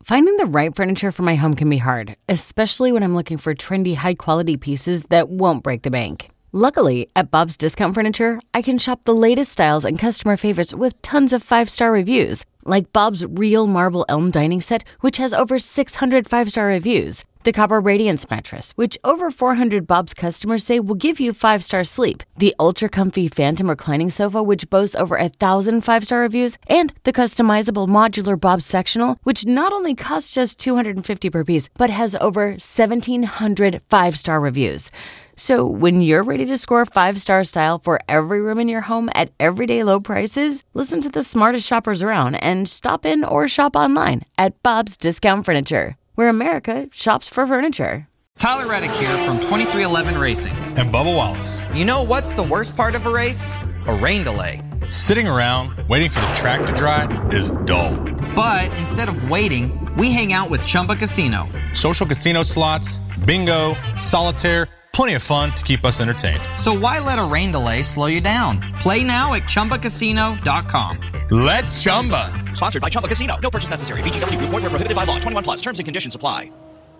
Finding the right furniture for my home can be hard, especially when I'm looking for trendy, high-quality pieces that won't break the bank. Luckily, at Bob's Discount Furniture, I can shop the latest styles and customer favorites with tons of 5-star reviews, like Bob's Real Marble Elm Dining Set, which has over 600 5-star reviews. The Copper Radiance Mattress, which over 400 Bob's customers say will give you 5-star sleep. The Ultra Comfy Phantom Reclining Sofa, which boasts over 1,000 5-star reviews. And the customizable modular Bob's Sectional, which not only costs just $250 per piece, but has over 1,700 5-star reviews. So when you're ready to score 5-star style for every room in your home at everyday low prices, listen to the smartest shoppers around and stop in or shop online at Bob's Discount Furniture, where America shops for furniture. Tyler Reddick here from 2311 Racing. And Bubba Wallace. You know what's the worst part of a race? A rain delay. Sitting around waiting for the track to dry is dull. But instead of waiting, we hang out with Chumba Casino. Social casino slots, bingo, solitaire, plenty of fun to keep us entertained. So why let a rain delay slow you down? Play now at ChumbaCasino.com. Let's Chumba. Sponsored by Chumba Casino. No purchase necessary. VGW Group. Void where prohibited by law. 21 plus. Terms and conditions apply.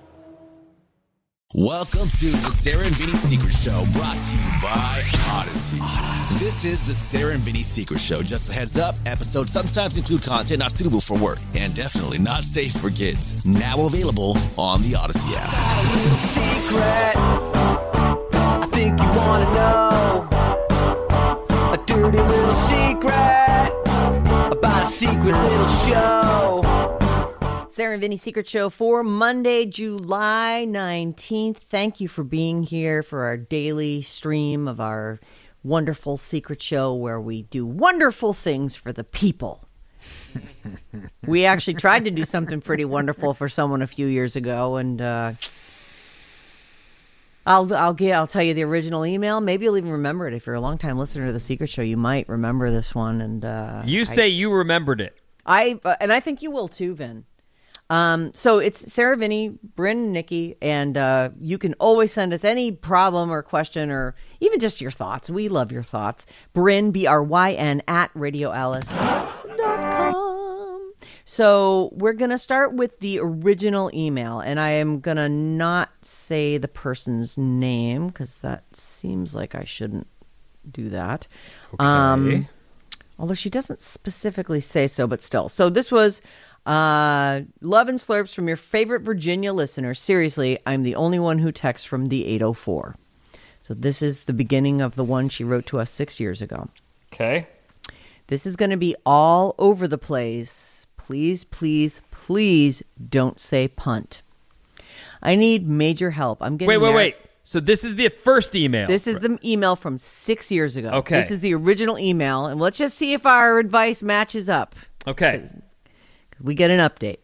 Welcome to the Sarah and Vinny Secret Show, brought to you by Odyssey. This is the Sarah and Vinny Secret Show. Just a heads up, episodes sometimes include content not suitable for work and definitely not safe for kids. Now available on the Odyssey app. Secret, I think you want to know a dirty little secret about a secret little show. Sarah and Vinny Secret Show for Monday, July 19th. Thank you for being here for our daily stream of our wonderful secret show where we do wonderful things for the people. We actually tried to do something pretty wonderful for someone a few years ago, and I'll tell you the original email. Maybe you'll even remember it. If you're a long-time listener to the Secret Show, you might remember this one. And you say you remembered it. And I think you will too, Vin. So it's Sarah, Vinny, Bryn, and Nikki, and you can always send us any problem or question or even just your thoughts. We love your thoughts. Bryn, BRYN, at radioalice.com. So we're going to start with the original email, and I am going to not say the person's name because that seems like I shouldn't do that. Okay. Although she doesn't specifically say so, but still. So this was... love and slurps from your favorite Virginia listener. Seriously, I'm the only one who texts from the 804. So this is the beginning of the one she wrote to us 6 years ago. Okay. This is going to be all over the place. Please, please, please don't say punt. I need major help. I'm getting Wait. So this is the first email. This is the email from 6 years ago. Okay. This is the original email, and let's just see if our advice matches up. Okay. We get an update.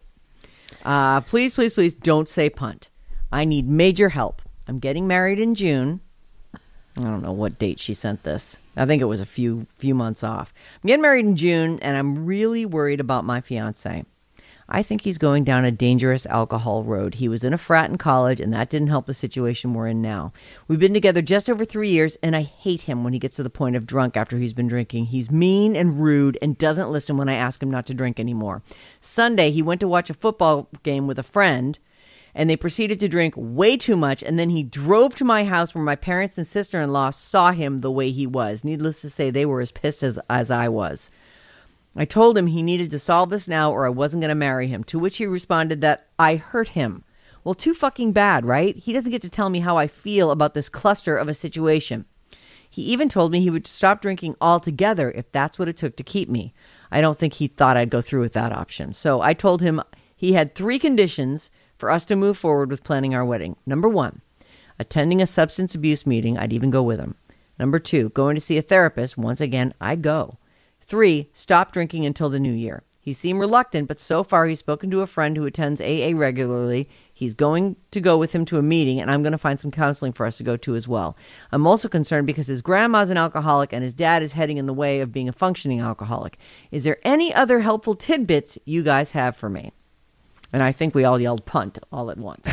Please, please, please don't say punt. I need major help. I'm getting married in June. I don't know what date she sent this. I think it was a few months off. I'm getting married in June, and I'm really worried about my fiance. I think he's going down a dangerous alcohol road. He was in a frat in college, and that didn't help the situation we're in now. We've been together just over 3 years, and I hate him when he gets to the point of drunk after he's been drinking. He's mean and rude and doesn't listen when I ask him not to drink anymore. Sunday, he went to watch a football game with a friend, and they proceeded to drink way too much, and then he drove to my house where my parents and sister-in-law saw him the way he was. Needless to say, they were as pissed as I was. I told him he needed to solve this now or I wasn't going to marry him, to which he responded that I hurt him. Well, too fucking bad, right? He doesn't get to tell me how I feel about this cluster of a situation. He even told me he would stop drinking altogether if that's what it took to keep me. I don't think he thought I'd go through with that option. So I told him he had 3 conditions for us to move forward with planning our wedding. Number 1, attending a substance abuse meeting. I'd even go with him. Number 2, going to see a therapist. Once again, I'd go. 3, stop drinking until the new year. He seemed reluctant, but so far he's spoken to a friend who attends AA regularly. He's going to go with him to a meeting, and I'm going to find some counseling for us to go to as well. I'm also concerned because his grandma's an alcoholic and his dad is heading in the way of being a functioning alcoholic. Is there any other helpful tidbits you guys have for me? And I think we all yelled punt all at once.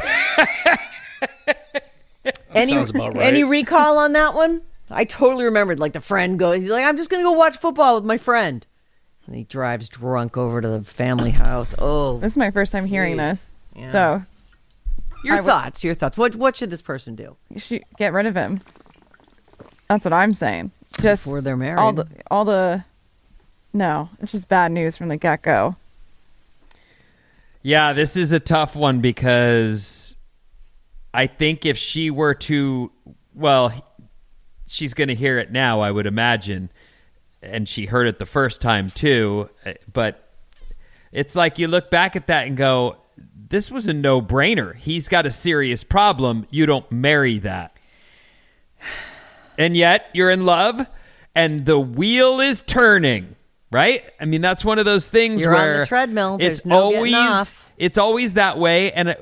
Sounds about right. Any recall on that one? I totally remembered, like, the friend goes, he's like, I'm just going to go watch football with my friend. And he drives drunk over to the family house. Oh, This is my first time hearing this. Yeah. So your thoughts. What should this person do? you should get rid of him. That's what I'm saying. Just Before they're married. No, it's just bad news from the get-go. Yeah, this is a tough one because I think if she were to, well, she's going to hear it now, I would imagine, and she heard it the first time too, but it's like you look back at that and go, this was a no-brainer. He's got a serious problem. You don't marry that. And yet you're in love and the wheel is turning. Right? I mean, that's one of those things You're where on the treadmill. There's no getting off. It's always that way. And,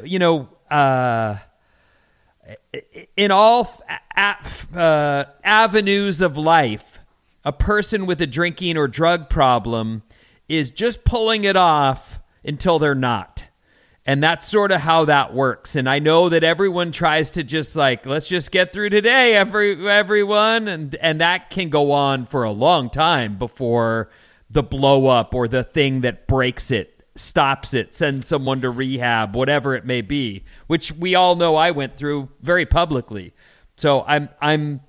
in all avenues of life, a person with a drinking or drug problem is just pulling it off until they're not. And that's sort of how that works. And I know that everyone tries to just like, let's just get through today, everyone. And that can go on for a long time before the blow up or the thing that breaks it, stops it, sends someone to rehab, whatever it may be, which we all know I went through very publicly. So I'm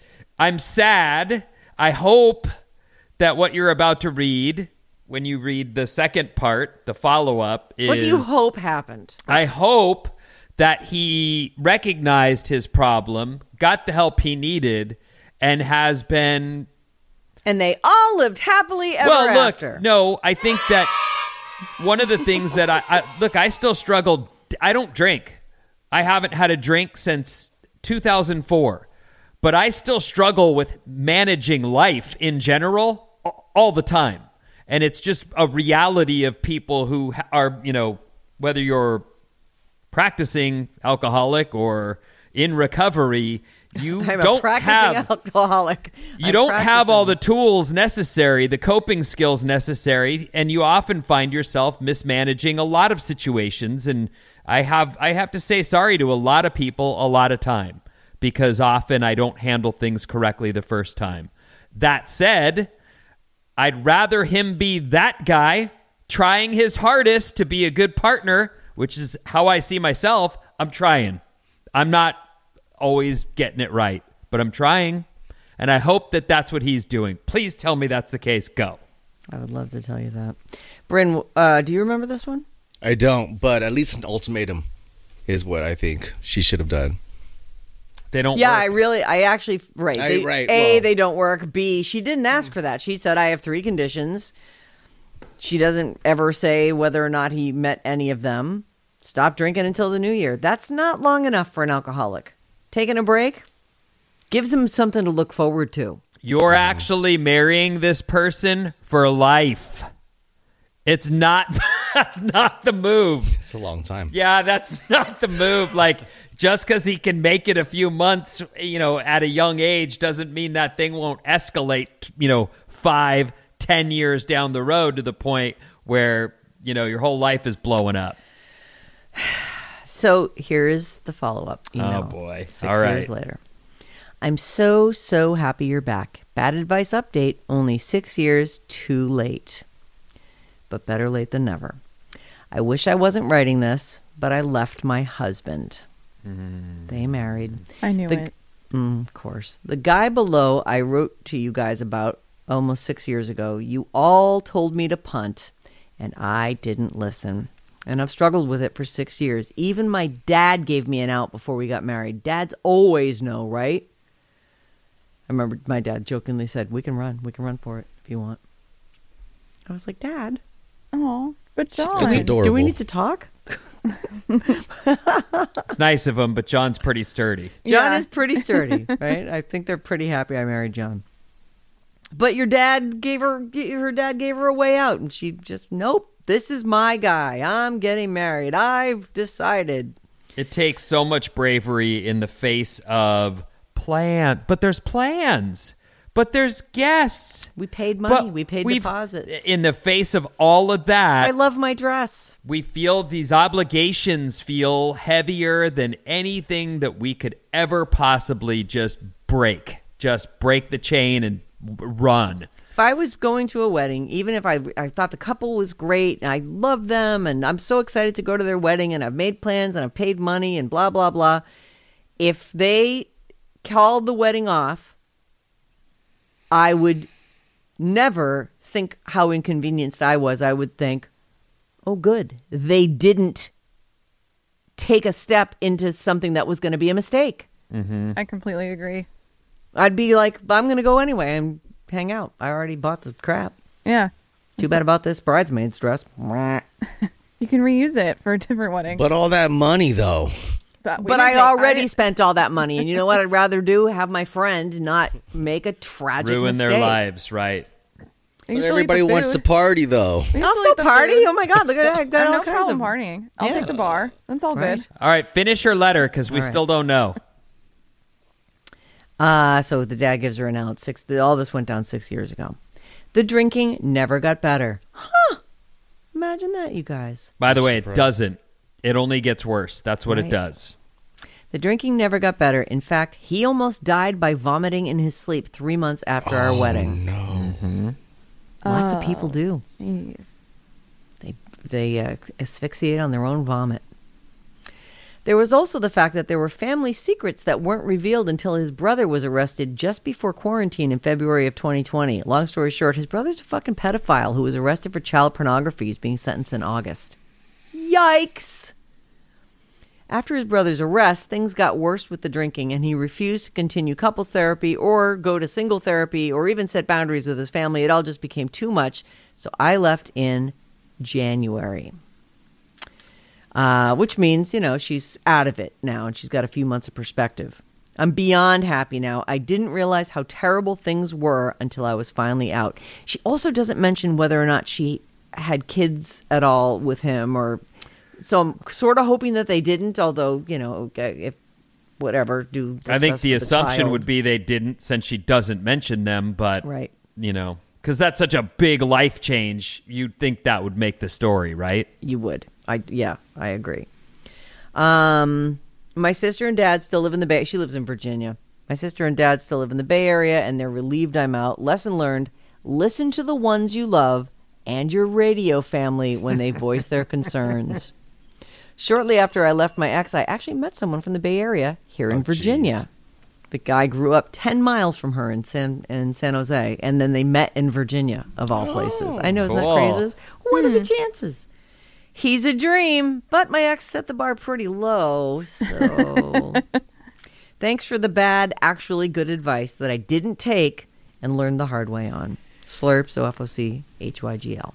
sad. I hope that what you're about to read, when you read the second part, the follow-up, is... What do you hope happened? I hope that he recognized his problem, got the help he needed, and has been... And they all lived happily ever after. No, I think that one of the things that I still struggled. I don't drink. I haven't had a drink since 2004, but I still struggle with managing life in general all the time. And it's just a reality of people who are, whether you're practicing alcoholic or in recovery, you don't have alcoholic. You don't have all the tools necessary, the coping skills necessary, and you often find yourself mismanaging a lot of situations. And I have to say sorry to a lot of people a lot of time because often I don't handle things correctly the first time. That said, I'd rather him be that guy trying his hardest to be a good partner, which is how I see myself. I'm trying. I'm not always getting it right, but I'm trying, and I hope that that's what he's doing. Please tell me that's the case. Go. I would love to tell you that. Bryn, do you remember this one? I don't, but at least an ultimatum is what I think she should have done. They don't work. I actually, right. They don't work. B, she didn't ask for that. She said, I have 3 conditions. She doesn't ever say whether or not he met any of them. Stop drinking until the new year. That's not long enough for an alcoholic. Taking a break gives him something to look forward to. You're actually marrying this person for life. It's not, that's not the move. It's a long time. Yeah, that's not the move. Like, just because he can make it a few months, at a young age doesn't mean that thing won't escalate, 5-10 years down the road to the point where, your whole life is blowing up. So here is the follow-up email. Oh, boy. 6 All right. years later. I'm so happy you're back. Bad advice update, only 6 years too late. But better late than never. I wish I wasn't writing this, but I left my husband. They married. I knew it. Of course. The guy below I wrote to you guys about almost 6 years ago, you all told me to punt, and I didn't listen. And I've struggled with it for 6 years. Even my dad gave me an out before we got married. Dads always know, right? I remember my dad jokingly said, we can run for it if you want. I was like, Dad. Oh, but John. It's adorable. Do we need to talk? It's nice of him, but John's pretty sturdy. John is pretty sturdy, right? I think they're pretty happy I married John. But her dad gave her a way out, and she just, nope. This is my guy. I'm getting married. I've decided. It takes so much bravery in the face of but there's plans. But there's guests. We paid money. We paid deposits. In the face of all of that. I love my dress. We feel these obligations feel heavier than anything that we could ever possibly just break. Just break the chain and run. If I was going to a wedding, even if I thought the couple was great and I love them and I'm so excited to go to their wedding and I've made plans and I've paid money and blah, blah, blah. If they called the wedding off, I would never think how inconvenienced I was. I would think, oh, good. They didn't take a step into something that was going to be a mistake. Mm-hmm. I completely agree. I'd be like, I'm going to go anyway and hang out. I already bought the crap. Yeah. Too bad about this bridesmaid's dress. You can reuse it for a different wedding. But all that money, though. But I already spent all that money. And you know what I'd rather do? Have my friend not make a tragic Ruin mistake. their lives, right? You But can still eat the everybody wants to food. party, though. I'll You can still eat the party. food. Oh my God, look at that. I've got I have all no kinds problem of partying. I'll Yeah. take the bar. That's all Right. good. All right, finish your letter because we All right. still don't know. So the dad gives her an out. All this went down 6 years ago. The drinking never got better. Huh. Imagine that, you guys. By the way, it doesn't. It only gets worse. That's what it Right. does. The drinking never got better. In fact, he almost died by vomiting in his sleep 3 months after our wedding. No. Lots of people do. Jeez. They asphyxiate on their own vomit. There was also the fact that there were family secrets that weren't revealed until his brother was arrested just before quarantine in February of 2020. Long story short, his brother's a fucking pedophile who was arrested for child pornography. He's being sentenced in August. Yikes! After his brother's arrest, things got worse with the drinking, and he refused to continue couples therapy or go to single therapy or even set boundaries with his family. It all just became too much, so I left in January. Which means, she's out of it now, and she's got a few months of perspective. I'm beyond happy now. I didn't realize how terrible things were until I was finally out. She also doesn't mention whether or not she had kids at all with him, so I'm sort of hoping that they didn't, although, if whatever, do what's I think best the for the assumption child. would be they didn't, since she doesn't mention them, but, Right. because that's such a big life change, you'd think that would make the story, right? You would. I agree. My sister and dad still live in the Bay. She lives in Virginia. My sister and dad still live in the Bay Area, and they're relieved I'm out. Lesson learned: listen to the ones you love and your radio family when they voice their concerns. Shortly after I left my ex, I actually met someone from the Bay Area here in Virginia. The guy grew up 10 miles from her in San Jose, and then they met in Virginia, of all places. I know, isn't that cool. crazy? What are the chances? He's a dream, but my ex set the bar pretty low, so... Thanks for the bad, actually good advice that I didn't take and learned the hard way on. Slurps, OFOCHYGL.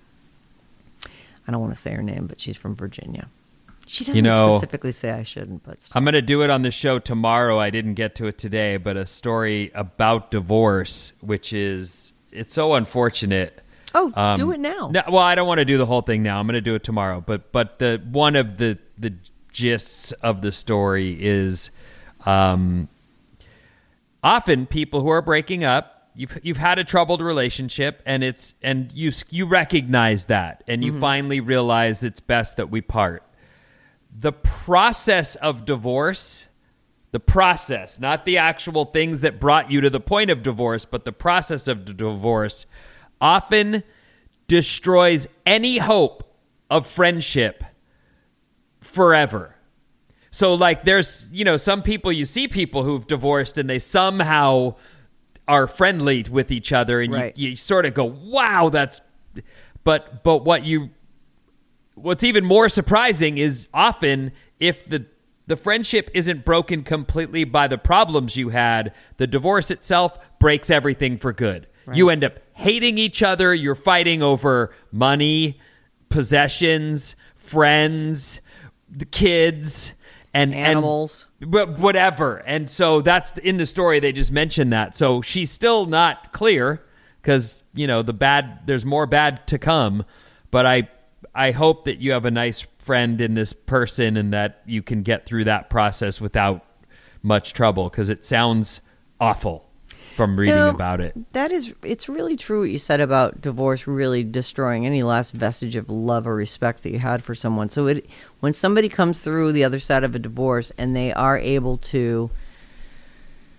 I don't want to say her name, but she's from Virginia. She doesn't specifically say I shouldn't, but... I'm going to do it on the show tomorrow. I didn't get to it today, but a story about divorce, which is... It's so unfortunate. Oh, do it now. No, well, I don't want to do the whole thing now. I'm going to do it tomorrow. But the one of the gists of the story is often people who are breaking up, you've had a troubled relationship, and you recognize that, and you finally realize it's best that we part. The process of divorce, not the actual things that brought you to the point of divorce, but the process of the divorce often destroys any hope of friendship forever. So, there's, some people, you see people who've divorced and they somehow are friendly with each other, and Right. you sort of go, wow, that's... But what's even more surprising is often if the friendship isn't broken completely by the problems you had, the divorce itself breaks everything for good. Right. You end up hating each other. You're fighting over money, possessions, friends, the kids, and Animals. but whatever. And so that's in the story. They just mentioned that. So she's still not clear because, there's more bad to come. But I hope that you have a nice friend in this person and that you can get through that process without much trouble, because it sounds awful from reading about it. It's really true what you said about divorce really destroying any last vestige of love or respect that you had for someone. So when somebody comes through the other side of a divorce and they are able to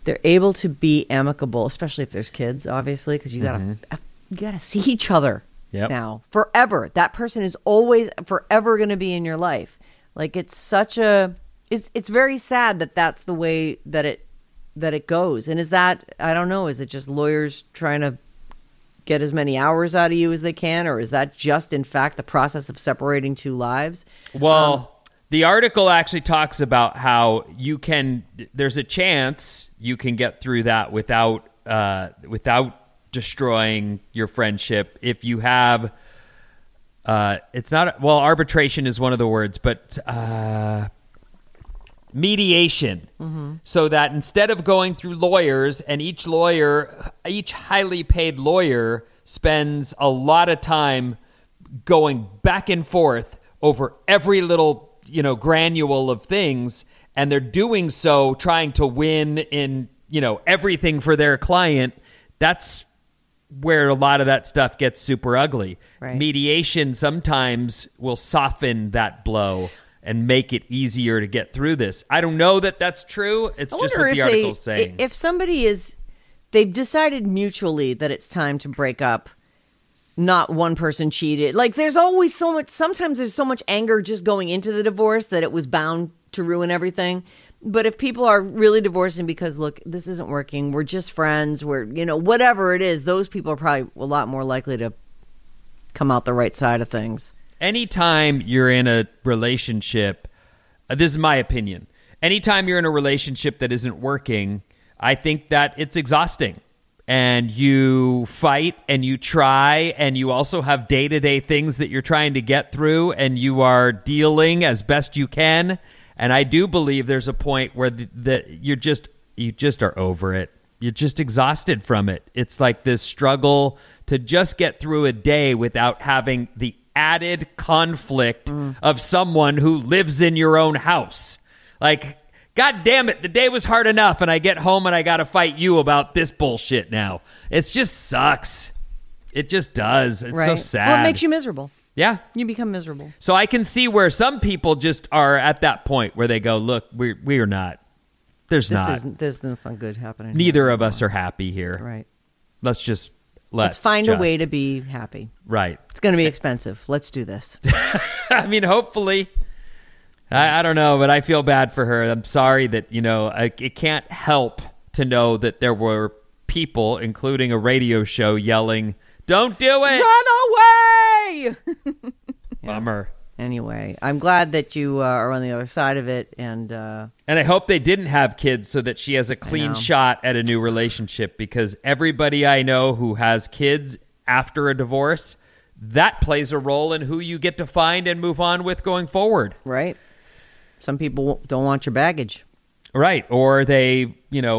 they're able to be amicable, especially if there's kids, obviously, because you gotta see each other now forever. That person is always forever going to be in your life. Like it's very sad that that's the way that it goes. And is that, I don't know, is it just lawyers trying to get as many hours out of you as they can, or is that just in fact the process of separating two lives? Well, the article actually talks about how there's a chance you can get through that without destroying your friendship if you have arbitration is one of the words, but mediation. So that instead of going through lawyers, and each highly paid lawyer spends a lot of time going back and forth over every little granule of things, and they're doing so trying to win in everything for their client. That's where a lot of that stuff gets super ugly. Right. Mediation sometimes will soften that blow and make it easier to get through this. I don't know that that's true. It's just what the article's saying. If somebody they've decided mutually that it's time to break up, not one person cheated. Like there's always sometimes there's so much anger just going into the divorce that it was bound to ruin everything. But if people are really divorcing because, look, this isn't working, we're just friends, we're, whatever it is, those people are probably a lot more likely to come out the right side of things. Anytime you're in a relationship, this is my opinion, anytime you're in a relationship that isn't working, I think that it's exhausting. And you fight and you try, and you also have day-to-day things that you're trying to get through, and you are dealing as best you can. And I do believe there's a point where you just are over it. You're just exhausted from it. It's like this struggle to just get through a day without having the added conflict of someone who lives in your own house. Like, God damn it, the day was hard enough, and I get home and I got to fight you about this bullshit now. It just sucks. It just does. It's so sad. Well, it makes you miserable. Yeah. You become miserable. So I can see where some people just are at that point where they go, look, we are not. There's nothing good happening. Neither of us are happy here. Right. Let's find a way to be happy. Right. It's going to be expensive. Let's do this. I mean, hopefully. I don't know, but I feel bad for her. I'm sorry that, it can't help to know that there were people, including a radio show, yelling, "Don't do it! Run away!" Bummer. Anyway, I'm glad that you are on the other side of it. And I hope they didn't have kids so that she has a clean shot at a new relationship, because everybody I know who has kids after a divorce, that plays a role in who you get to find and move on with going forward. Right. Some people don't want your baggage. Right. Or they,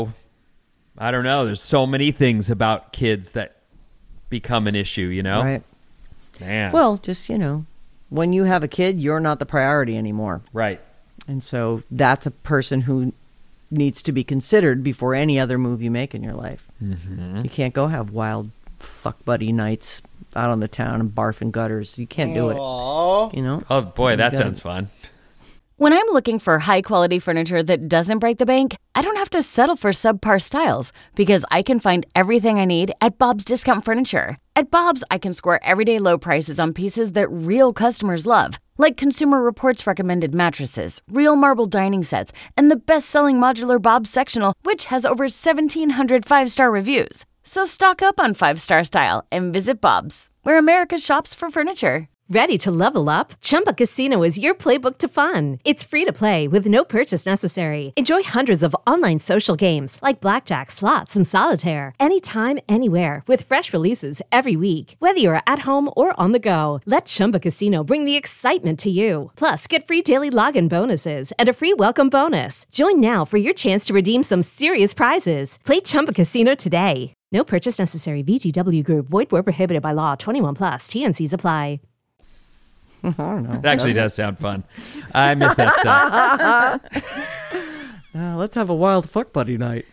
I don't know. There's so many things about kids that become an issue, Right. Man. Well, just, when you have a kid, you're not the priority anymore. Right. And so that's a person who needs to be considered before any other move you make in your life. Mm-hmm. You can't go have wild fuck buddy nights out on the town and barf in gutters. You can't do it. Oh, boy, that sounds fun. When I'm looking for high-quality furniture that doesn't break the bank, I don't have to settle for subpar styles, because I can find everything I need at Bob's Discount Furniture. At Bob's, I can score everyday low prices on pieces that real customers love, like Consumer Reports recommended mattresses, real marble dining sets, and the best-selling modular Bob's Sectional, which has over 1,700 five-star reviews. So stock up on five-star style and visit Bob's, where America shops for furniture. Ready to level up? Chumba Casino is your playbook to fun. It's free to play with no purchase necessary. Enjoy hundreds of online social games like blackjack, slots, and solitaire anytime, anywhere with fresh releases every week. Whether you're at home or on the go, let Chumba Casino bring the excitement to you. Plus, get free daily login bonuses and a free welcome bonus. Join now for your chance to redeem some serious prizes. Play Chumba Casino today. No purchase necessary. VGW Group. Void where prohibited by law. 21+. TNCs apply. I don't know. It actually does sound fun. I miss that stuff. Let's have a wild fuck buddy night.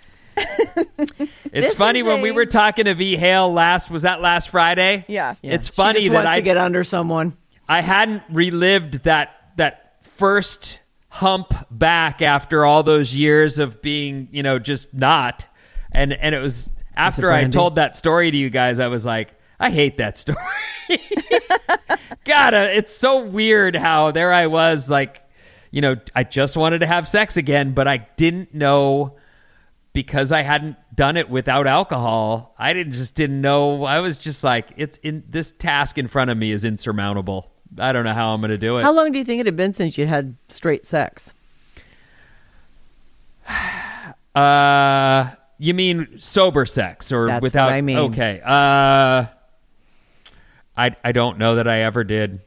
It's funny when we were talking to V Hale last Friday? Yeah. It's funny she just that wants to get under someone. I hadn't relived that first hump back after all those years of being, just not. And it was after I told that story to you guys, I was like, I hate that story. God, it's so weird how there I was like, I just wanted to have sex again, but I didn't know because I hadn't done it without alcohol. I didn't know. I was just like, this task in front of me is insurmountable. I don't know how I'm going to do it. How long do you think it had been since you had straight sex? You mean sober sex or That's without? What I mean. Okay. I don't know that I ever did.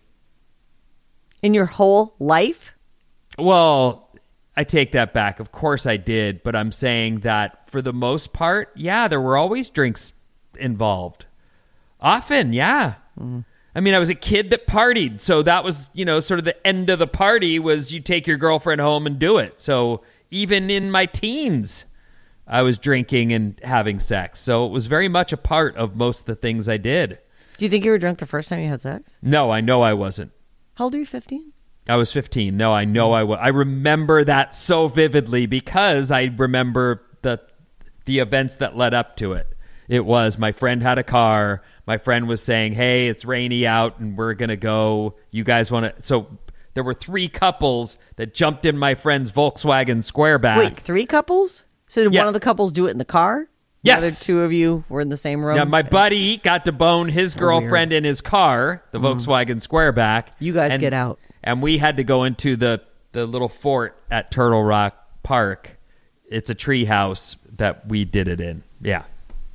In your whole life? Well, I take that back. Of course I did, but I'm saying that for the most part, yeah, there were always drinks involved. Often, yeah. I mean, I was a kid that partied, so that was, sort of the end of the party was you take your girlfriend home and do it. So even in my teens, I was drinking and having sex. So it was very much a part of most of the things I did. Do you think you were drunk the first time you had sex? No, I know I wasn't. How old are you, 15? I was 15. No, I know I was. I remember that so vividly because I remember the events that led up to it. It was my friend had a car. My friend was saying, hey, it's rainy out and we're going to go. You guys want to? So there were 3 couples that jumped in my friend's Volkswagen Squareback. Wait, 3 couples? So did one of the couples do it in the car? Yes. The other 2 of you were in the same room? Yeah, my buddy got to bone his girlfriend in his car, the Volkswagen Squareback. You guys get out. And we had to go into the little fort at Turtle Rock Park. It's a tree house that we did it in. Yeah.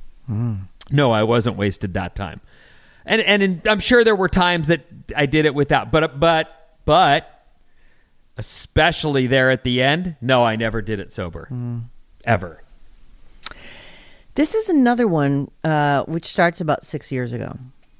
No, I wasn't wasted that time. And I'm sure there were times that I did it without, but especially there at the end, no, I never did it sober. Ever. This is another one which starts about 6 years ago,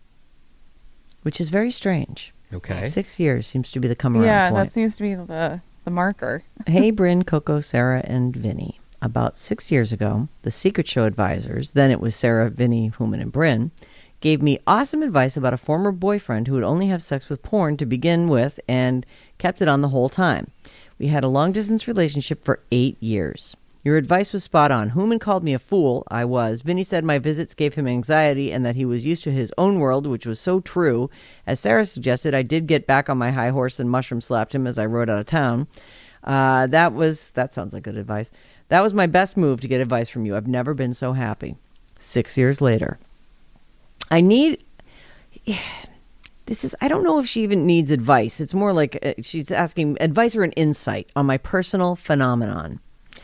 which is very strange. Okay. 6 years seems to be the come around Yeah, point. that seems to be the marker. Hey, Bryn, Coco, Sarah, and Vinny. About 6 years ago, the Secret Show advisors, then it was Sarah, Vinny, Hooman, and Bryn, gave me awesome advice about a former boyfriend who would only have sex with porn to begin with and kept it on the whole time. We had a long-distance relationship for 8 years. Your advice was spot on. Hooman called me a fool. I was. Vinny said my visits gave him anxiety and that he was used to his own world, which was so true. As Sarah suggested, I did get back on my high horse and mushroom slapped him as I rode out of town. That sounds like good advice. That was my best move to get advice from you. I've never been so happy. 6 years later. I don't know if she even needs advice. It's more like she's asking advice or an insight on my personal phenomenon.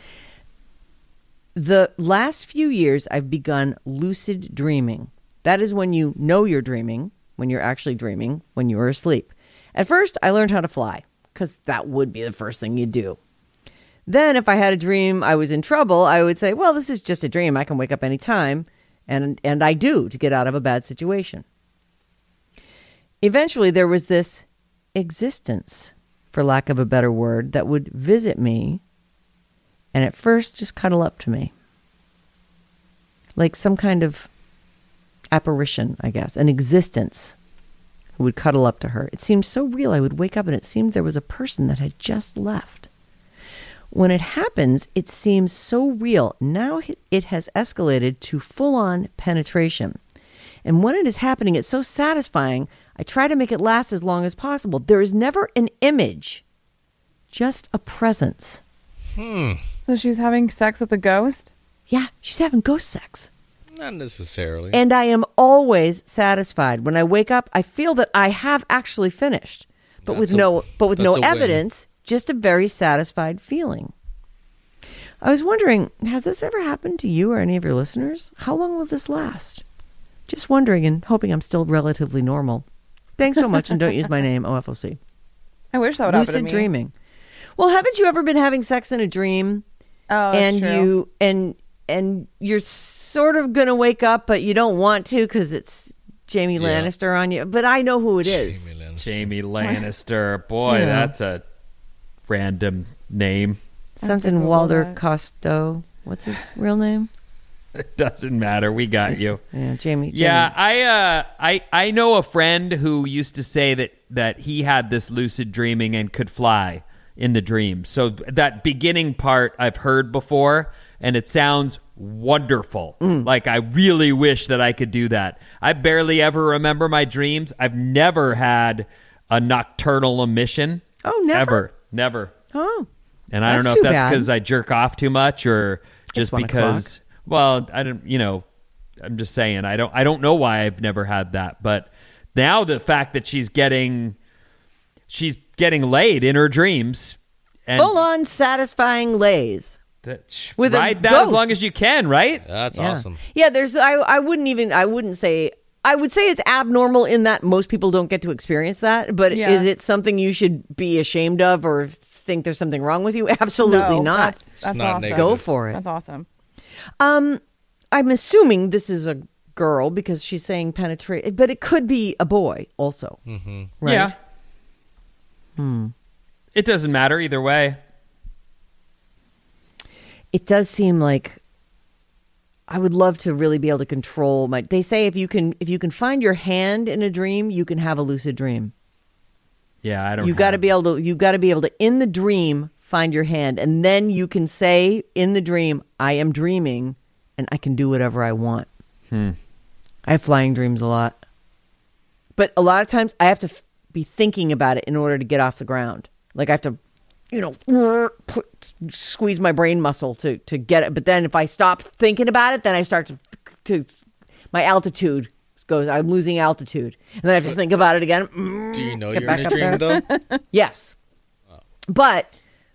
The last few years, I've begun lucid dreaming. That is when you know you're dreaming, when you're actually dreaming, when you're asleep. At first, I learned how to fly, because that would be the first thing you do. Then, if I had a dream I was in trouble, I would say, well, this is just a dream. I can wake up any time. And I do, to get out of a bad situation. Eventually, there was this existence, for lack of a better word, that would visit me and at first just cuddle up to me. Like some kind of apparition, I guess, an existence who would cuddle up to her. It seemed so real. I would wake up and it seemed there was a person that had just left. When it happens, it seems so real. Now it has escalated to full-on penetration. And when it is happening, it's so satisfying, I try to make it last as long as possible. There is never an image, just a presence. So she's having sex with a ghost? Yeah, she's having ghost sex. Not necessarily. And I am always satisfied. When I wake up, I feel that I have actually finished. But with no evidence, just a very satisfied feeling. I was wondering, has this ever happened to you or any of your listeners? How long will this last? Just wondering and hoping I'm still relatively normal. Thanks so much, and don't use my name, OFOC. I wish that would happen to me. Lucid dreaming. Well, haven't you ever been having sex in a dream? Oh, that's true. And you're sort of going to wake up, but you don't want to because it's Jamie Lannister on you. But I know who it is. Jamie Lannister. Boy, that's a random name. Something Walter Costo. What's his real name? It doesn't matter. We got you. Yeah, Jamie. Yeah, I know a friend who used to say that he had this lucid dreaming and could fly. in the dream. So that beginning part I've heard before, and it sounds wonderful. Like, I really wish that I could do that. I barely ever remember my dreams. I've never had a nocturnal emission. Oh, never? Never. Oh. And I don't know That's if too that's bad. because I jerk off too much or just 1 because, well, I don't, I'm just saying, I don't know why I've never had that. But now the fact that she's getting laid in her dreams. And Full on satisfying lays. With a ride that as ghost. long as you can, right? That's Yeah. awesome. Yeah, I would say it's abnormal in that most people don't get to experience that, but Yeah. is it something you should be ashamed of or think there's something wrong with you? Absolutely No, not. That's not awesome. negative. Go for it. That's awesome. I'm assuming this is a girl because she's saying penetrate, but it could be a boy also. Mm-hmm. Right? Yeah. It doesn't matter either way. It does seem like I would love to really be able to control my. They say if you can find your hand in a dream, you can have a lucid dream. Yeah, I don't. You got to be able to in the dream find your hand, and then you can say in the dream, "I am dreaming, and I can do whatever I want." I have flying dreams a lot, but a lot of times I have to be thinking about it in order to get off the ground. Like I have to, squeeze my brain muscle to get it. But then if I stop thinking about it, then I start to my altitude goes. I'm losing altitude, and then I have to think about it again. Do you know Get you're in back a up dream, there. though? Yes, but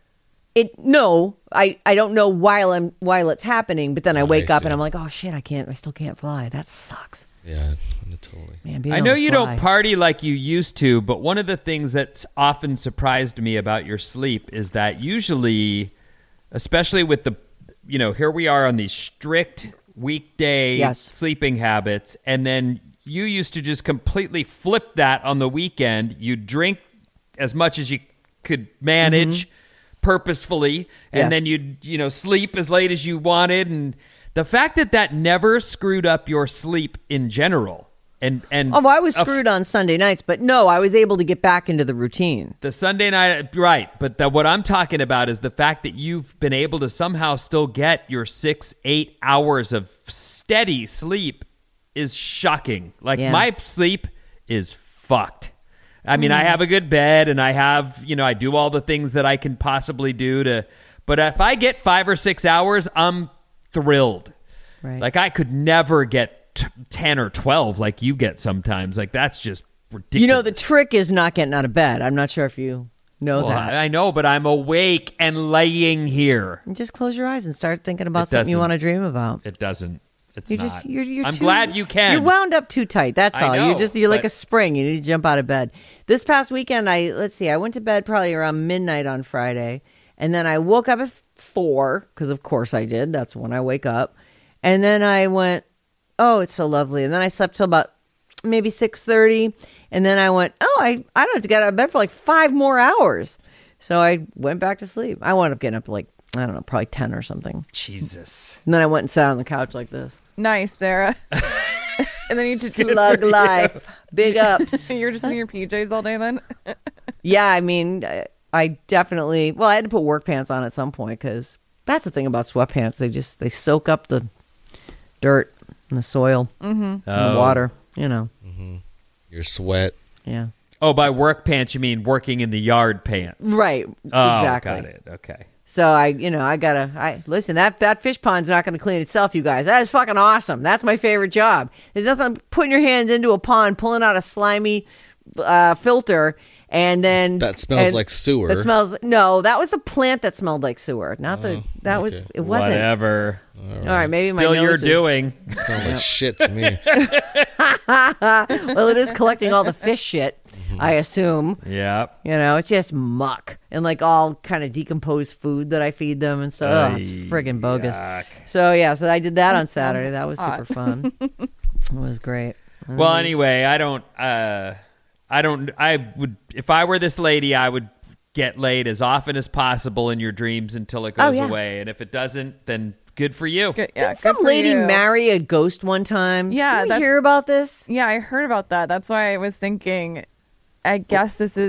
I don't know while it's happening. But then I wake up see. and I'm like, oh shit, I still can't fly. That sucks. Yeah, totally. Man, being I able know to you fly. don't party like you used to, but one of the things that's often surprised me about your sleep is that usually, especially with the, here we are on these strict weekday Yes. sleeping habits, and then you used to just completely flip that on the weekend. You drink as much as you could manage purposefully, and Yes. then you'd sleep as late as you wanted, and the fact that never screwed up your sleep in general. And Oh, I was screwed on Sunday nights, but no, I was able to get back into the routine. the Sunday night, right? But what I'm talking about is the fact that you've been able to somehow still get your 6-8 hours of steady sleep is shocking. Like Yeah. my sleep is fucked. I mean, I have a good bed, and I have I do all the things that I can possibly do to. But if I get 5 or 6 hours, I'm thrilled. Right. Like I could never get 10 or 12 like you get sometimes. Like that's just ridiculous. The trick is not getting out of bed. I'm not sure if you know Well, that. I know, but I'm awake and laying here. And just close your eyes and start thinking about It something you doesn't. want to dream about. It doesn't. It's You're not. just you're I'm too- glad you can. You're wound up too tight. That's I all. know, You're like but- a spring. You need to jump out of bed. This past weekend, I went to bed probably around midnight on Friday, and then I woke up at 4 because of course I did. That's when I wake up, and then I went, oh, it's so lovely, and then I slept till about maybe 6:30, and then I went, oh, I don't have to get out of bed for like 5 more hours, so I went back to sleep. I wound up getting up like I don't know, probably 10 or something. Jesus. And then I went and sat on the couch like this. Nice, Sarah. And then you just Slug life. Big ups. You're just in your PJs all day then? Yeah, I mean, I definitely. Well, I had to put work pants on at some point because that's the thing about sweatpants. They soak up the dirt and the soil and the water. Your sweat. Yeah. Oh, by work pants, you mean working in the yard pants? Right. Oh, Exactly. got it. Okay. So I listen. That fish pond's not going to clean itself, you guys. That is fucking awesome. That's my favorite job. There's nothing like putting your hands into a pond, pulling out a slimy filter, and then That smells like sewer. That smells. No, that was the plant that smelled like sewer. Not the. That was. It wasn't. Whatever. All right, maybe Still my you're nose is- doing. It smells like shit to me. Well, it is collecting all the fish shit. I assume. Yeah. It's just muck and like all kind of decomposed food that I feed them, and so it's friggin' bogus. Yuck. So yeah, so I did that on Saturday. sounds That was hot. super fun. It was great. Well, anyway, I would, if I were this lady, I would get laid as often as possible in your dreams until it goes yeah. away. And if it doesn't, then good for you. Good, yeah, Did some good for lady you. marry a ghost one time? Yeah, Did we that's- hear about this? Yeah, I heard about that. That's why I was thinking, I guess this is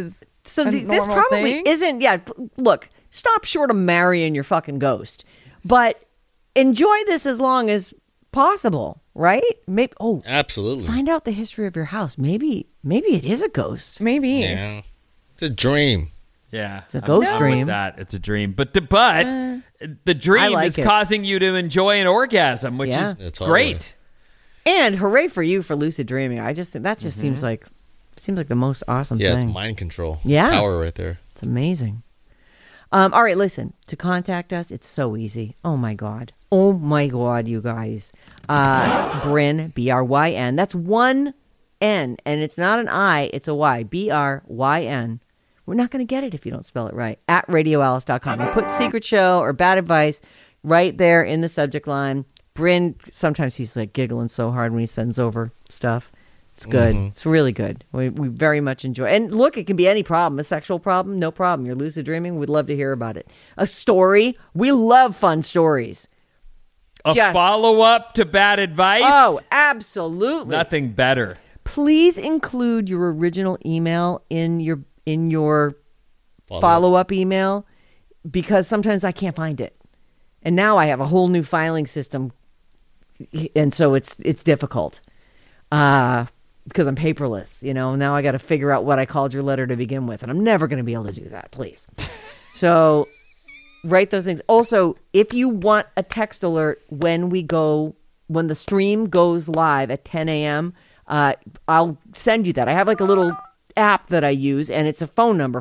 So this probably isn't. Yeah, look, stop short of marrying your fucking ghost, but enjoy this as long as possible, right? Maybe. Oh, absolutely. Find out the history of your house. Maybe it is a ghost. Maybe. Yeah, it's a dream. Yeah, it's a ghost dream. With that, it's a dream. But the dream is causing you to enjoy an orgasm, which is great. And hooray for you for lucid dreaming. I just think that just seems like the most awesome thing. Yeah, it's mind control. Yeah. It's power right there. It's amazing. All right, listen. To contact us, it's so easy. Oh, my God. Oh, my God, you guys. Bryn, B-R-Y-N. That's one N, and it's not an I, it's a Y. B-R-Y-N. We're not going to get it if you don't spell it right. At radioalice.com. You put Secret Show or Bad Advice right there in the subject line. Bryn, sometimes he's like giggling so hard when he sends over stuff. It's good. It's really good. We very much enjoy it. And look, it can be any problem. A sexual problem, no problem. You're lucid dreaming, we'd love to hear about it. A story, we love fun stories. A follow-up to Bad Advice? Oh, absolutely. Nothing better. Please include your original email in your follow-up email, because sometimes I can't find it. And now I have a whole new filing system, and so it's difficult. Because I'm paperless, now I got to figure out what I called your letter to begin with, and I'm never going to be able to do that, please. So write those things. Also, if you want a text alert when the stream goes live at 10 a.m., I'll send you that. I have like a little app that I use, and it's a phone number,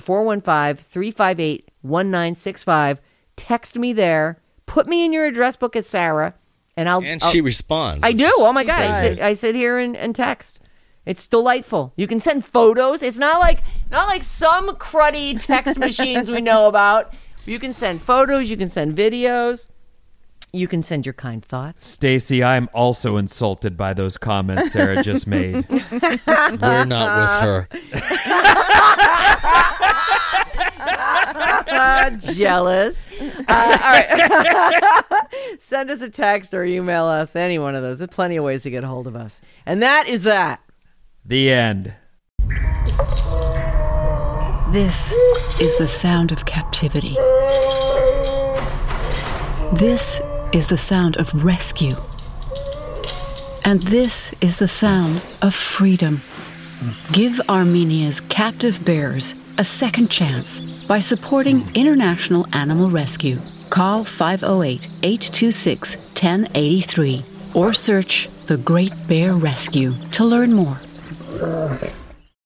415-358-1965. Text me there. Put me in your address book as Sarah, and she responds. I do. Oh my God. I sit here and text. It's delightful. You can send photos. It's not like some cruddy text machines we know about. You can send photos. You can send videos. You can send your kind thoughts. Stacey, I'm also insulted by those comments Sarah just made. We're not with her. Jealous. All right. Send us a text or email us, any one of those. There's plenty of ways to get a hold of us. And that is that. The end. This is the sound of captivity. This is the sound of rescue. And this is the sound of freedom. Give Armenia's captive bears a second chance by supporting International Animal Rescue. Call 508-826-1083 or search The Great Bear Rescue to learn more.